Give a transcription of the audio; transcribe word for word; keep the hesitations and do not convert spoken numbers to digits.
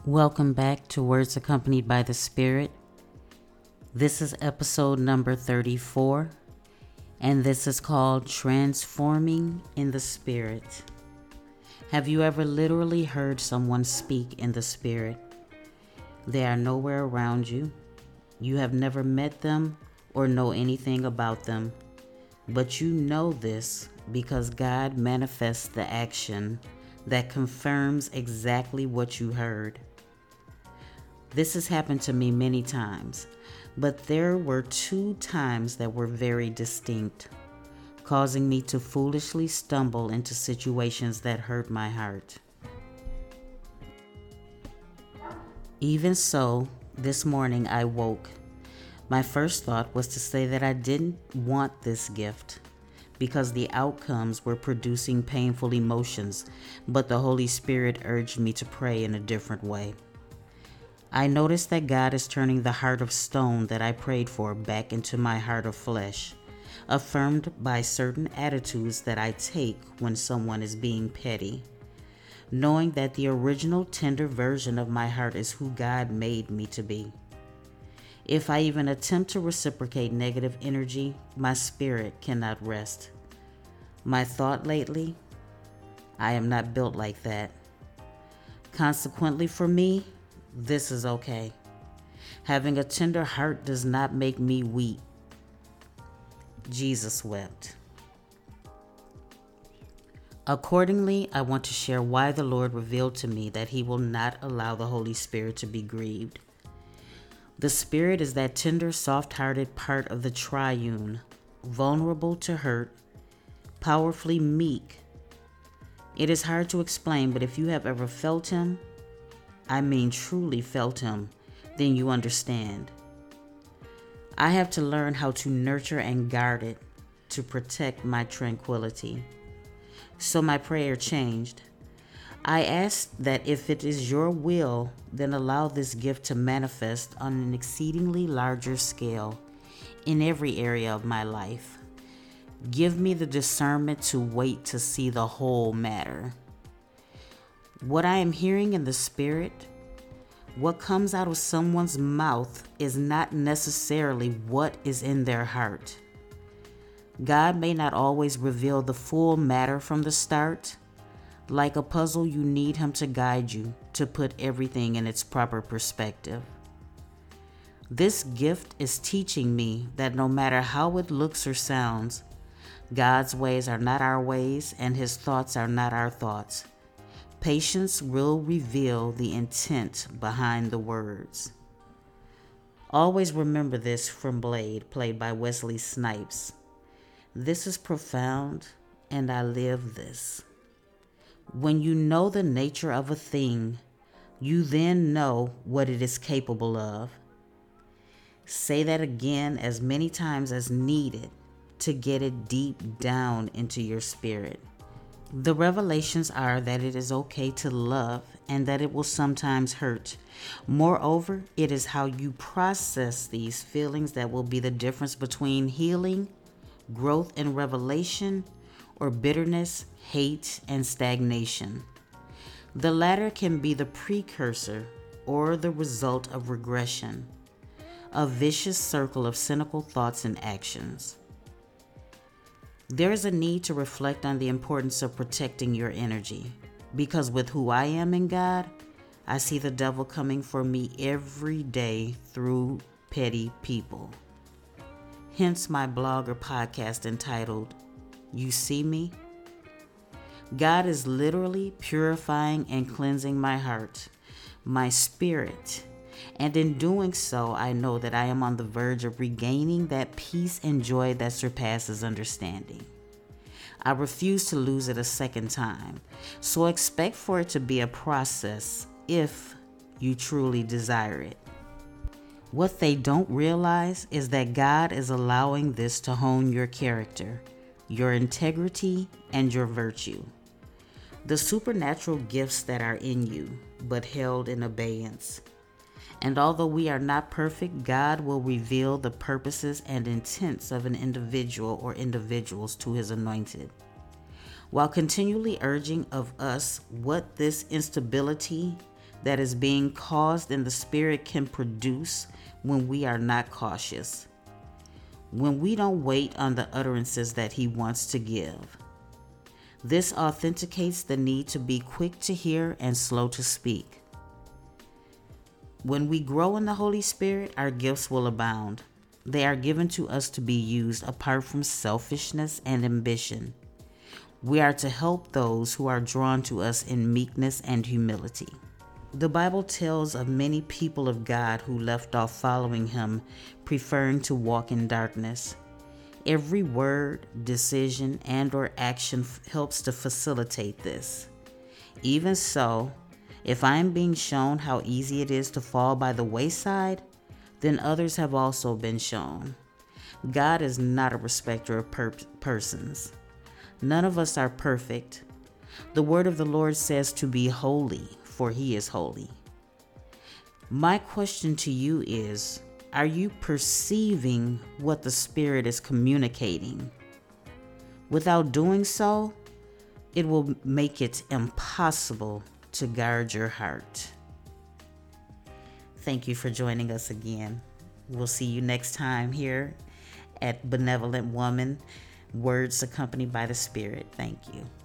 Welcome back to Words Accompanied by the Spirit. This is episode number thirty-four, and this is called Transforming in the Spirit. Have you ever literally heard someone speak in the Spirit? They are nowhere around you. You have never met them or know anything about them, but you know this because God manifests the action that confirms exactly what you heard. This has happened to me many times, but there were two times that were very distinct, causing me to foolishly stumble into situations that hurt my heart. Even so, this morning I woke. My first thought was to say that I didn't want this gift because the outcomes were producing painful emotions, but the Holy Spirit urged me to pray in a different way. I noticed that God is turning the heart of stone that I prayed for back into my heart of flesh, affirmed by certain attitudes that I take when someone is being petty, knowing that the original tender version of my heart is who God made me to be. If I even attempt to reciprocate negative energy, my spirit cannot rest. My thought lately, I am not built like that. Consequently for me, this is okay. Having a tender heart does not make me weak. Jesus wept. Accordingly, I want to share why the Lord revealed to me that He will not allow the Holy Spirit to be grieved. The Spirit is that tender, soft-hearted part of the triune, vulnerable to hurt, powerfully meek. It is hard to explain, but if you have ever felt Him, I mean truly felt Him, then you understand. I have to learn how to nurture and guard it to protect my tranquility. So my prayer changed. I asked that if it is your will, then allow this gift to manifest on an exceedingly larger scale in every area of my life. Give me the discernment to wait to see the whole matter. What I am hearing in the Spirit, what comes out of someone's mouth is not necessarily what is in their heart. God may not always reveal the full matter from the start. Like a puzzle, you need Him to guide you to put everything in its proper perspective. This gift is teaching me that no matter how it looks or sounds, God's ways are not our ways and His thoughts are not our thoughts. Patience will reveal the intent behind the words. Always remember this from Blade, played by Wesley Snipes. This is profound, and I live this. When you know the nature of a thing, you then know what it is capable of. Say that again as many times as needed to get it deep down into your spirit. The revelations are that it is okay to love and that it will sometimes hurt. Moreover, it is how you process these feelings that will be the difference between healing, growth and revelation, or bitterness, hate, and stagnation. The latter can be the precursor or the result of regression, a vicious circle of cynical thoughts and actions. There is a need to reflect on the importance of protecting your energy, because with who I am in God, I see the devil coming for me every day through petty people. Hence my blog or podcast entitled, You See Me? God is literally purifying and cleansing my heart, my spirit, and in doing so, I know that I am on the verge of regaining that peace and joy that surpasses understanding. I refuse to lose it a second time, so expect for it to be a process if you truly desire it. What they don't realize is that God is allowing this to hone your character, your integrity, and your virtue. The supernatural gifts that are in you, but held in abeyance. And although we are not perfect, God will reveal the purposes and intents of an individual or individuals to His anointed, while continually urging of us what this instability, that is being caused in the Spirit can produce when we are not cautious, when we don't wait on the utterances that He wants to give. This authenticates the need to be quick to hear and slow to speak. When we grow in the Holy Spirit, our gifts will abound. They are given to us to be used apart from selfishness and ambition. We are to help those who are drawn to us in meekness and humility. The Bible tells of many people of God who left off following Him, preferring to walk in darkness. Every word, decision, and or action f- helps to facilitate this. Even so, if I am being shown how easy it is to fall by the wayside, then others have also been shown. God is not a respecter of per- persons. None of us are perfect. The word of the Lord says to be holy, for He is holy. My question to you is, are you perceiving what the Spirit is communicating? Without doing so, it will make it impossible to guard your heart. Thank you for joining us again. We'll see you next time here at Benevolent Woman, Words Accompanied by the Spirit. Thank you.